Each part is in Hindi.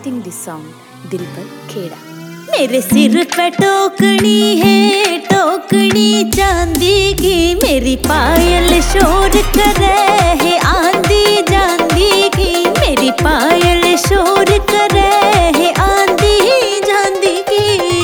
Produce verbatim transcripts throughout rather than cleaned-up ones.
presenting this song दिल पर खेड़ा। मेरे सिर पे टोकनी है, टोकनी चांदी की, मेरी पायल शोर करे है आंधी जांदी की, मेरी पायल शोर करे है आंधी जांदी की।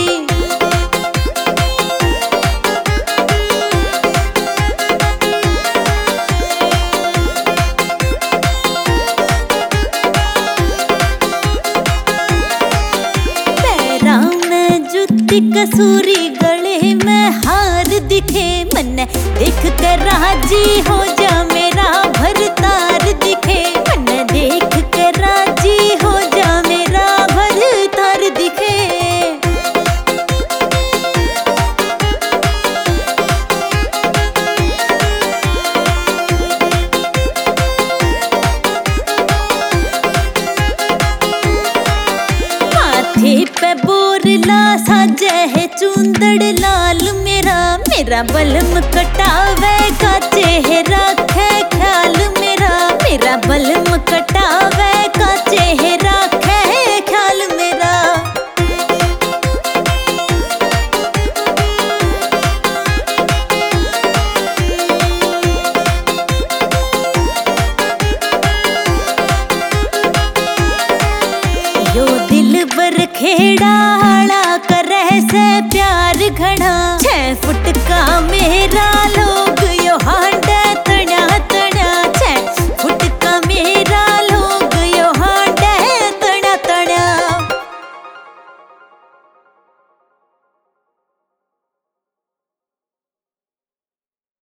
कसूरी गले में हार दिखे, मन देख कर राजी हो जा मेरा भरतार दिखे, मन देख कर राजी हो जा मेरा भरतार दिखे। माथे पे बोरला साजे है चूंदड़ लाल मेरा, मेरा बलम कटावे का चेहरा खे ख्याल मेरा, मेरा बलम कटावे का चेहरा खे ख्याल मेरा। यो दिल बर खेड़ा